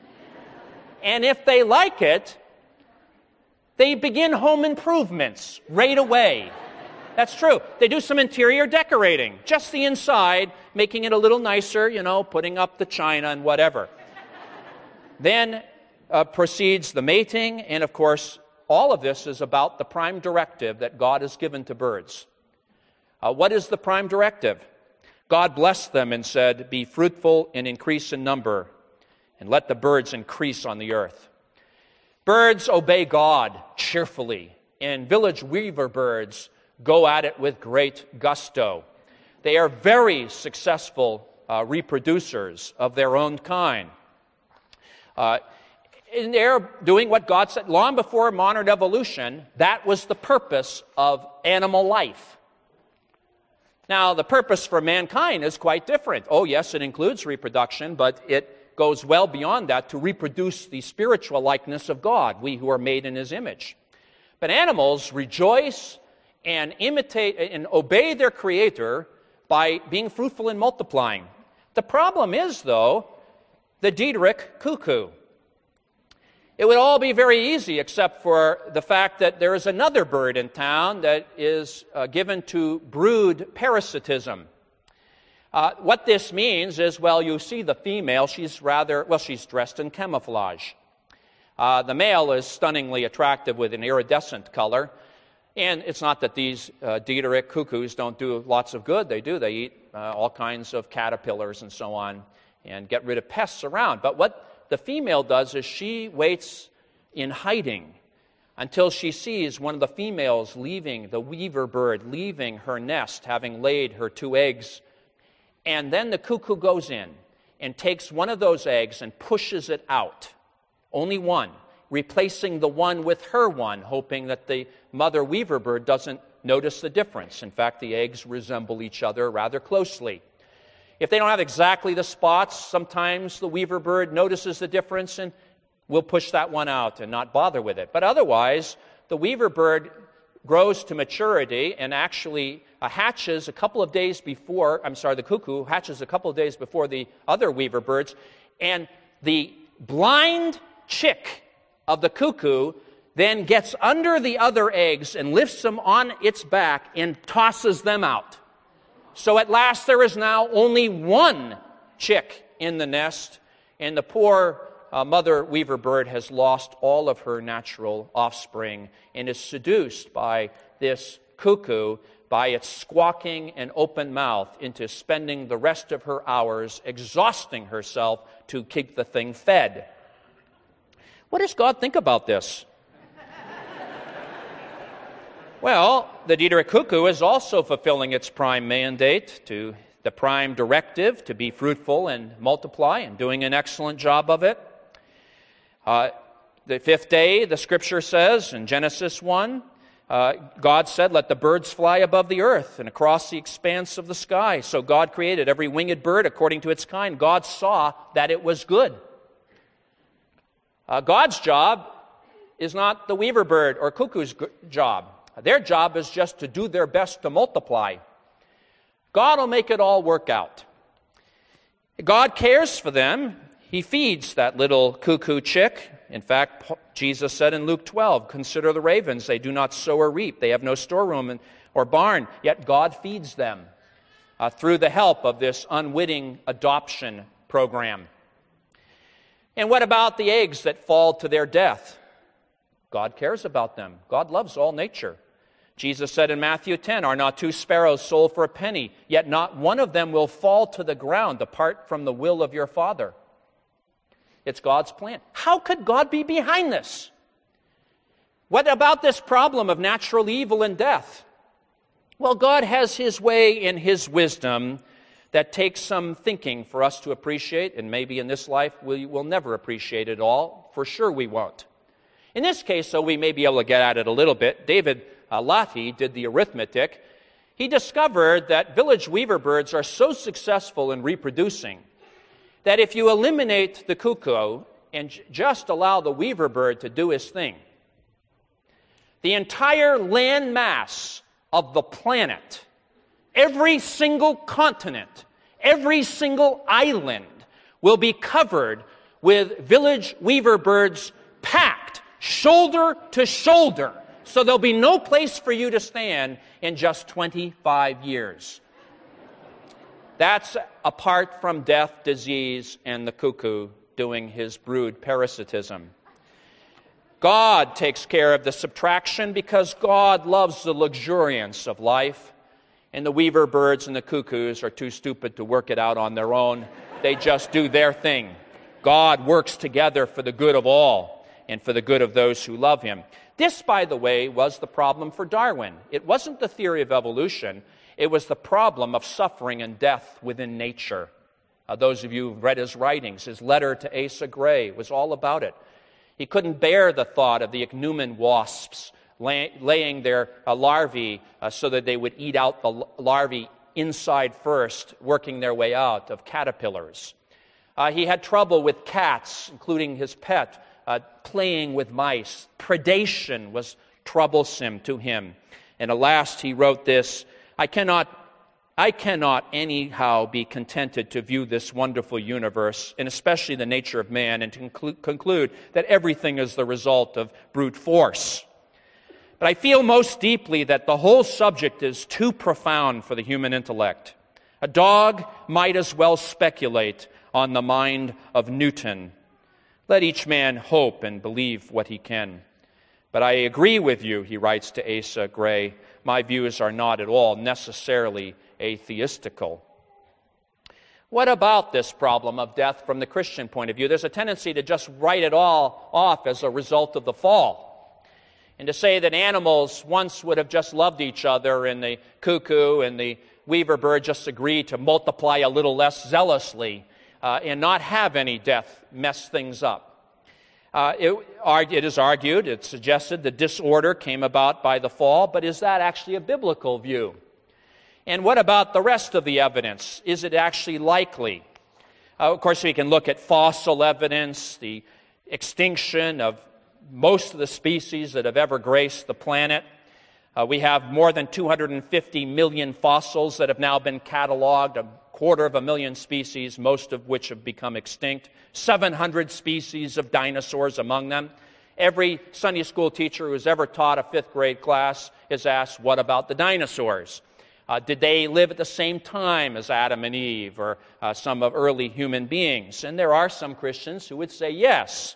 S1: And if they like it, they begin home improvements right away. That's true. They do some interior decorating, just the inside, making it a little nicer, you know, putting up the china and whatever. Then uh, proceeds the mating, and of course, all of this is about the prime directive that God has given to birds. Uh, what is the prime directive? God blessed them and said, "Be fruitful and increase in number, and let the birds increase on the earth." Birds obey God cheerfully, and village weaver birds go at it with great gusto. They are very successful uh, reproducers of their own kind. Uh, and they're doing what God said. Long before modern evolution, that was the purpose of animal life. Now, the purpose for mankind is quite different. Oh, yes, it includes reproduction, but it goes well beyond that to reproduce the spiritual likeness of God, we who are made in his image. But animals rejoice and imitate and obey their Creator by being fruitful and multiplying. The problem is, though, the Diederik cuckoo. It would all be very easy except for the fact that there is another bird in town that is uh, given to brood parasitism. Uh, what this means is, well, you see the female, she's rather, well, she's dressed in camouflage. Uh, the male is stunningly attractive with an iridescent color. And it's not that these uh, Diederik cuckoos don't do lots of good. They do. They eat uh, all kinds of caterpillars and so on and get rid of pests around. But what the female does is she waits in hiding until she sees one of the females leaving, the weaver bird leaving her nest, having laid her two eggs. And then the cuckoo goes in and takes one of those eggs and pushes it out. Only one, replacing the one with her one, hoping that the mother weaver bird doesn't notice the difference. In fact, the eggs resemble each other rather closely. If they don't have exactly the spots, sometimes the weaver bird notices the difference and will push that one out and not bother with it. But otherwise, the weaver bird grows to maturity and actually uh, hatches a couple of days before, I'm sorry, the cuckoo hatches a couple of days before the other weaver birds, and the blind chick of the cuckoo then gets under the other eggs and lifts them on its back and tosses them out. So at last there is now only one chick in the nest, and the poor uh, mother weaver bird has lost all of her natural offspring and is seduced by this cuckoo, by its squawking and open mouth, into spending the rest of her hours exhausting herself to keep the thing fed. What does God think about this? Well, the Diederik cuckoo is also fulfilling its prime mandate, to the prime directive to be fruitful and multiply, and doing an excellent job of it. Uh, the fifth day, the Scripture says in Genesis one, uh, God said, "Let the birds fly above the earth and across the expanse of the sky." So God created every winged bird according to its kind. God saw that it was good. Uh, God's job is not the weaver bird or cuckoo's g- job. Their job is just to do their best to multiply. God will make it all work out. God cares for them. He feeds that little cuckoo chick. In fact, Jesus said in Luke twelve, "Consider the ravens. They do not sow or reap. They have no storeroom or barn, yet God feeds them uh, through the help of this unwitting adoption program." And what about the eggs that fall to their death? God cares about them. God loves all nature. Jesus said in Matthew ten, "Are not two sparrows sold for a penny? Yet not one of them will fall to the ground apart from the will of your Father." It's God's plan. How could God be behind this? What about this problem of natural evil and death? Well, God has His way in His wisdom that takes some thinking for us to appreciate, and maybe in this life we will never appreciate it all. For sure we won't. In this case, though, we may be able to get at it a little bit. David uh, Latty did the arithmetic. He discovered that village weaver birds are so successful in reproducing that if you eliminate the cuckoo and j- just allow the weaver bird to do his thing, the entire land mass of the planet, every single continent, every single island will be covered with village weaver birds packed shoulder to shoulder. So there'll be no place for you to stand in just twenty-five years. That's apart from death, disease, and the cuckoo doing his brood parasitism. God takes care of the subtraction because God loves the luxuriance of life. And the weaver birds and the cuckoos are too stupid to work it out on their own. They just do their thing. God works together for the good of all and for the good of those who love Him. This, by the way, was the problem for Darwin. It wasn't the theory of evolution. It was the problem of suffering and death within nature. Uh, those of you who've read his writings, his letter to Asa Gray was all about it. He couldn't bear the thought of the ichneumon wasps lay, laying their uh, larvae uh, so that they would eat out the larvae inside first, working their way out, of caterpillars. Uh, he had trouble with cats, including his pet, uh, playing with mice. Predation was troublesome to him. And at last he wrote this, I cannot, I cannot anyhow be contented to view this wonderful universe, and especially the nature of man, and to conclu- conclude that everything is the result of brute force. But I feel most deeply that the whole subject is too profound for the human intellect. A dog might as well speculate on the mind of Newton. Let each man hope and believe what he can. But I agree with you, he writes to Asa Gray, my views are not at all necessarily atheistical. What about this problem of death from the Christian point of view? There's a tendency to just write it all off as a result of the fall, and to say that animals once would have just loved each other, and the cuckoo and the weaver bird just agreed to multiply a little less zealously uh, and not have any death mess things up. Uh, it, it is argued, it's suggested, the disorder came about by the fall, but is that actually a biblical view? And what about the rest of the evidence? Is it actually likely? Uh, of course, we can look at fossil evidence, the extinction of most of the species that have ever graced the planet. Uh, we have more than two hundred fifty million fossils that have now been cataloged, a quarter of a million species, most of which have become extinct, seven hundred species of dinosaurs among them. Every Sunday school teacher who's ever taught a fifth grade class is asked, what about the dinosaurs? Uh, did they live at the same time as Adam and Eve or uh, some of early human beings? And there are some Christians who would say yes.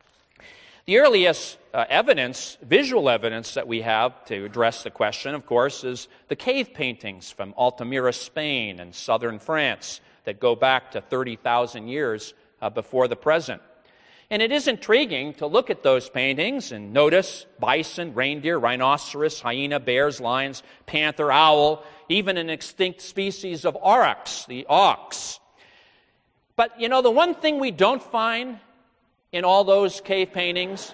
S1: The earliest uh, evidence, visual evidence that we have to address the question, of course, is the cave paintings from Altamira, Spain and southern France that go back to thirty thousand years uh, before the present. And it is intriguing to look at those paintings and notice bison, reindeer, rhinoceros, hyena, bears, lions, panther, owl, even an extinct species of aurochs, the ox. But, you know, the one thing we don't find in all those cave paintings,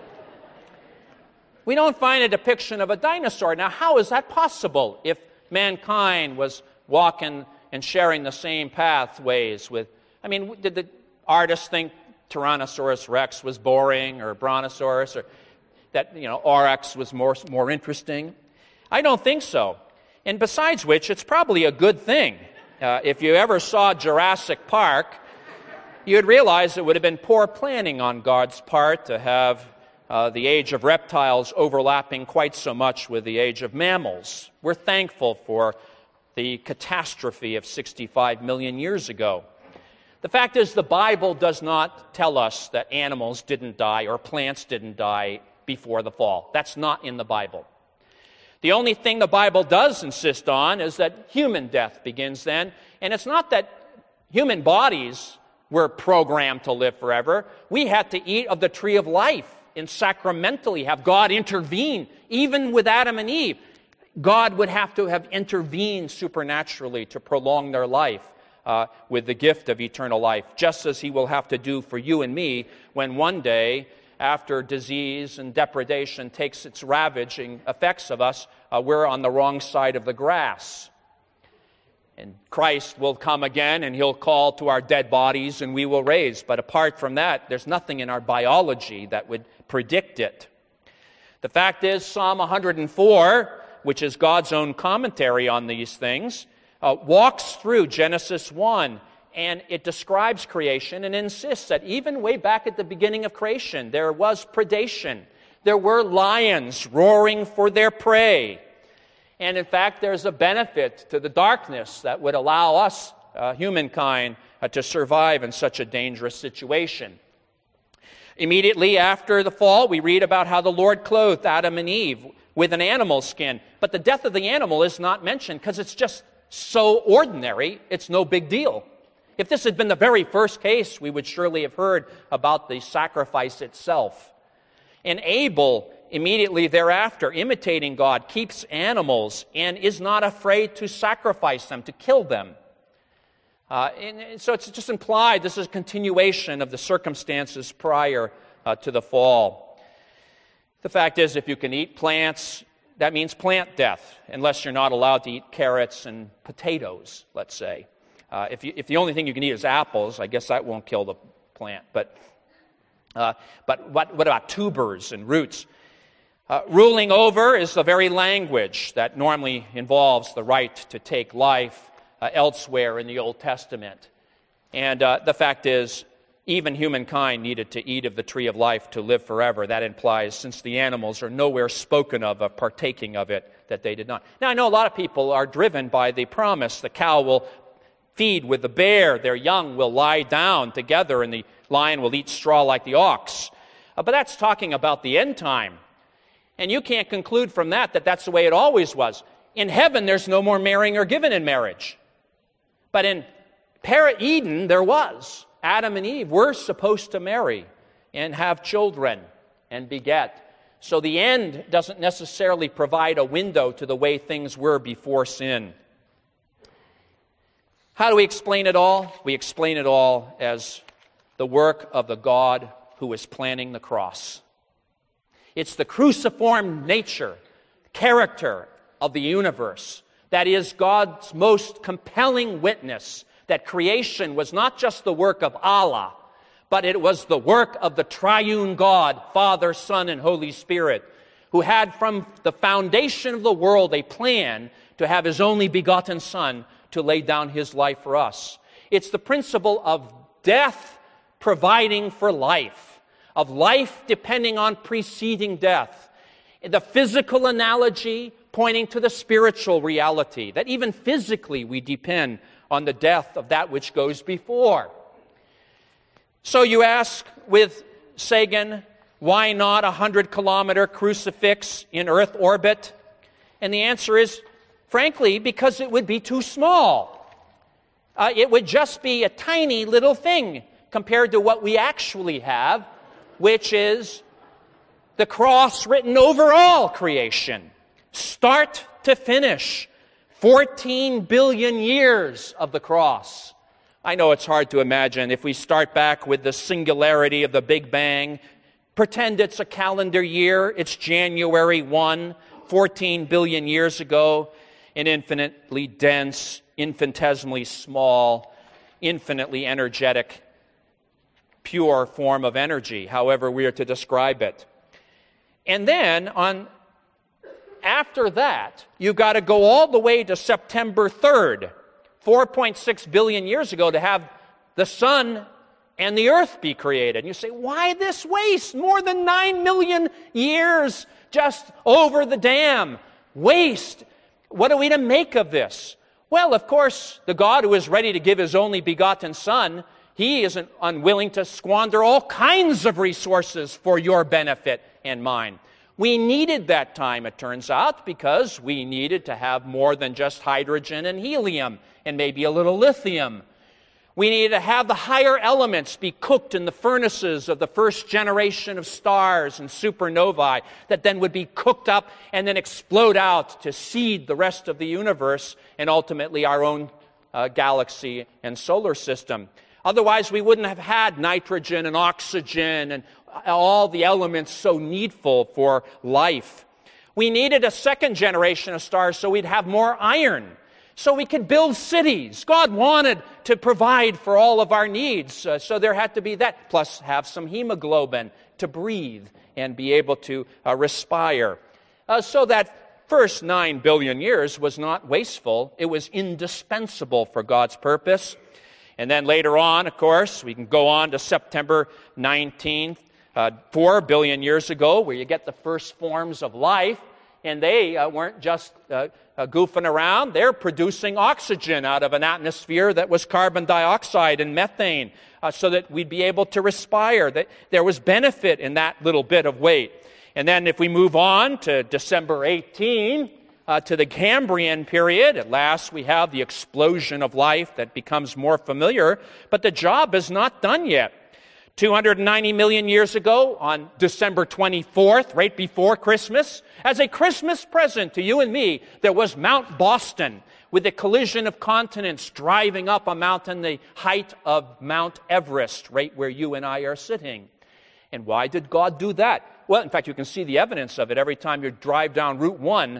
S1: we don't find a depiction of a dinosaur. Now, how is that possible if mankind was walking and sharing the same pathways with, I mean, did the artists think Tyrannosaurus rex was boring, or Brontosaurus, or that, you know, aurochs was more, more interesting? I don't think so. And besides which, it's probably a good thing. Uh, if you ever saw Jurassic Park, you'd realize it would have been poor planning on God's part to have uh, the age of reptiles overlapping quite so much with the age of mammals. We're thankful for the catastrophe of sixty-five million years ago. The fact is, the Bible does not tell us that animals didn't die or plants didn't die before the fall. That's not in the Bible. The only thing the Bible does insist on is that human death begins then, and it's not that human bodies were programmed to live forever. We had to eat of the tree of life and sacramentally have God intervene. Even with Adam and Eve, God would have to have intervened supernaturally to prolong their life uh, with the gift of eternal life, just as he will have to do for you and me when one day, after disease and depredation takes its ravaging effects of us, uh, we're on the wrong side of the grass. And Christ will come again, and he'll call to our dead bodies, and we will raise. But apart from that, there's nothing in our biology that would predict it. The fact is, Psalm one hundred four, which is God's own commentary on these things, uh, walks through Genesis one, and it describes creation and insists that even way back at the beginning of creation, there was predation. There were lions roaring for their prey. And in fact, there's a benefit to the darkness that would allow us, uh, humankind, uh, to survive in such a dangerous situation. Immediately after the fall, we read about how the Lord clothed Adam and Eve with an animal skin. But the death of the animal is not mentioned because it's just so ordinary, it's no big deal. If this had been the very first case, we would surely have heard about the sacrifice itself. And Abel, immediately thereafter, imitating God, keeps animals and is not afraid to sacrifice them, to kill them. Uh, and so it's just implied this is a continuation of the circumstances prior uh, to the fall. The fact is, if you can eat plants, that means plant death, unless you're not allowed to eat carrots and potatoes, let's say. Uh, if, you, if the only thing you can eat is apples, I guess that won't kill the plant. But, uh, but what, what about tubers and roots? Uh, ruling over is the very language that normally involves the right to take life uh, elsewhere in the Old Testament. And uh, the fact is, even humankind needed to eat of the tree of life to live forever. That implies, since the animals are nowhere spoken of, of partaking of it, that they did not. Now, I know a lot of people are driven by the promise the cow will feed with the bear, their young will lie down together, and the lion will eat straw like the ox. Uh, but that's talking about the end time. And you can't conclude from that that that's the way it always was. In heaven, there's no more marrying or giving in marriage. But in Para Eden, there was. Adam and Eve were supposed to marry and have children and beget. So the end doesn't necessarily provide a window to the way things were before sin. How do we explain it all? We explain it all as the work of the God who is planning the cross. It's the cruciform nature, character of the universe that is God's most compelling witness that creation was not just the work of Allah, but it was the work of the triune God, Father, Son, and Holy Spirit, who had from the foundation of the world a plan to have His only begotten Son to lay down His life for us. It's the principle of death providing for life, of life depending on preceding death. The physical analogy pointing to the spiritual reality, that even physically we depend on the death of that which goes before. So you ask with Sagan, why not a hundred-kilometer crucifix in Earth orbit? And the answer is, frankly, because it would be too small. Uh, it would just be a tiny little thing compared to what we actually have, which is the cross written over all creation, start to finish, fourteen billion years of the cross. I know it's hard to imagine if we start back with the singularity of the Big Bang, pretend it's a calendar year, it's January first, fourteen billion years ago, an infinitely dense, infinitesimally small, infinitely energetic, pure form of energy, however we are to describe it. And then, on after that, you've got to go all the way to September third, four point six billion years ago, to have the sun and the earth be created. And you say, why this waste? More than nine million years just over the dam. Waste. What are we to make of this? Well, of course, the God who is ready to give His only begotten Son, He isn't unwilling to squander all kinds of resources for your benefit and mine. We needed that time, it turns out, because we needed to have more than just hydrogen and helium and maybe a little lithium. We needed to have the higher elements be cooked in the furnaces of the first generation of stars and supernovae that then would be cooked up and then explode out to seed the rest of the universe and ultimately our own uh, galaxy and solar system. Otherwise, we wouldn't have had nitrogen and oxygen and all the elements so needful for life. We needed a second generation of stars so we'd have more iron, so we could build cities. God wanted to provide for all of our needs, uh, so there had to be that, plus have some hemoglobin to breathe and be able to uh, respire. Uh, so that first nine billion years was not wasteful. It was indispensable for God's purpose. And then later on, of course, we can go on to September nineteenth, uh, four billion years ago, where you get the first forms of life. And they uh, weren't just uh, uh, goofing around. They're producing oxygen out of an atmosphere that was carbon dioxide and methane uh, so that we'd be able to respire. That there was benefit in that little bit of weight. And then if we move on to December eighteenth, Uh, to the Cambrian period, at last we have the explosion of life that becomes more familiar, but the job is not done yet. two hundred ninety million years ago, on December twenty-fourth, right before Christmas, as a Christmas present to you and me, there was Mount Boston, with a collision of continents driving up a mountain the height of Mount Everest, right where you and I are sitting. And why did God do that? Well, in fact, you can see the evidence of it every time you drive down Route one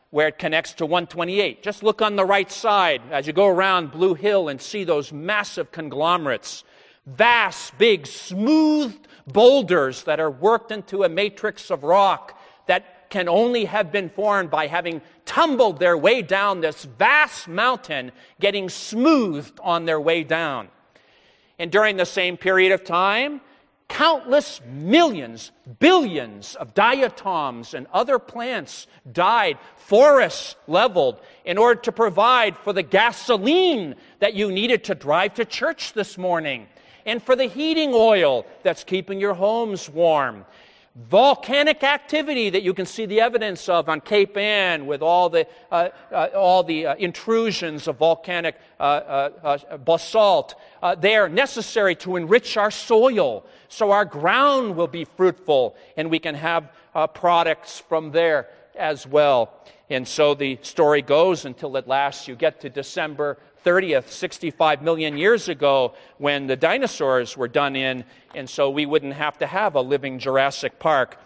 S1: where it connects to one twenty-eight. Just look on the right side as you go around Blue Hill and see those massive conglomerates. Vast, big, smooth boulders that are worked into a matrix of rock that can only have been formed by having tumbled their way down this vast mountain, getting smoothed on their way down. And during the same period of time, countless millions, billions of diatoms and other plants died, forests leveled, in order to provide for the gasoline that you needed to drive to church this morning, and for the heating oil that's keeping your homes warm. Volcanic activity that you can see the evidence of on Cape Ann with all the uh, uh, all the uh, intrusions of volcanic uh, uh, uh, basalt. Uh, they are necessary to enrich our soil so our ground will be fruitful and we can have uh, products from there as well. And so the story goes until at last you get to December thirtieth, sixty-five million years ago, when the dinosaurs were done in, and so we wouldn't have to have a living Jurassic Park.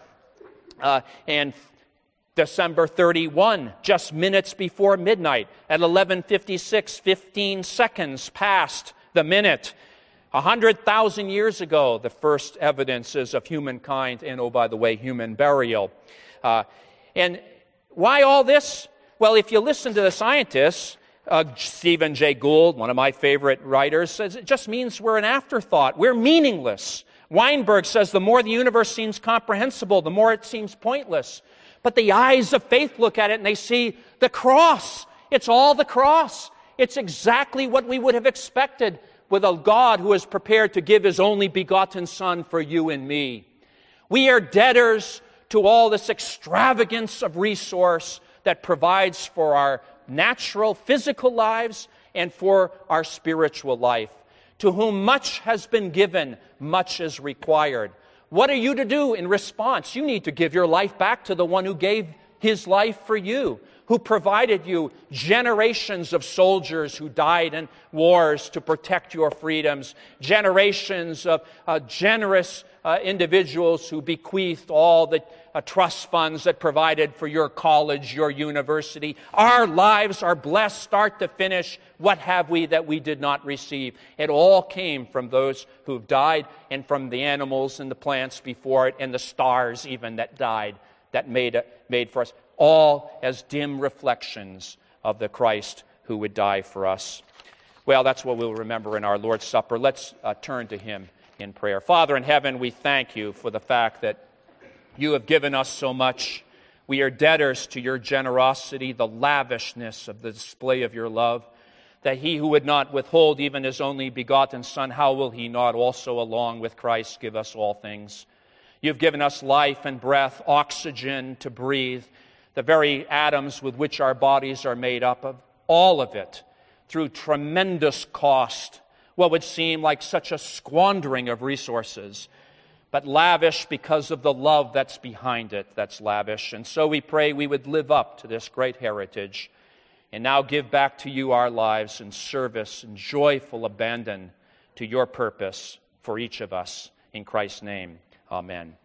S1: Uh, and December thirty-first, just minutes before midnight, at eleven fifty-six, fifteen seconds past the minute, one hundred thousand years ago, the first evidences of humankind, and oh, by the way, human burial. Uh, and why all this? Well, if you listen to the scientists, Uh, Stephen Jay Gould, one of my favorite writers, says it just means we're an afterthought. We're meaningless. Weinberg says the more the universe seems comprehensible, the more it seems pointless. But the eyes of faith look at it and they see the cross. It's all the cross. It's exactly what we would have expected with a God who is prepared to give his only begotten Son for you and me. We are debtors to all this extravagance of resource that provides for our natural, physical lives and for our spiritual life. To whom much has been given, much is required. What are you to do in response? You need to give your life back to the one who gave his life for you, who provided you generations of soldiers who died in wars to protect your freedoms, generations of uh, generous uh, individuals who bequeathed all the uh, trust funds that provided for your college, your university. Our lives are blessed start to finish. What have we that we did not receive? It all came from those who've died and from the animals and the plants before it and the stars even that died, that made, it, made for us. All as dim reflections of the Christ who would die for us. Well, that's what we'll remember in our Lord's Supper. Let's uh, turn to him in prayer. Father in heaven, we thank you for the fact that you have given us so much. We are debtors to your generosity, the lavishness of the display of your love, that he who would not withhold even his only begotten Son, how will he not also along with Christ give us all things? You've given us life and breath, oxygen to breathe, the very atoms with which our bodies are made up of, all of it, through tremendous cost, what would seem like such a squandering of resources, but lavish because of the love that's behind it, that's lavish. And so we pray we would live up to this great heritage and now give back to you our lives in service and joyful abandon to your purpose for each of us. In Christ's name, amen.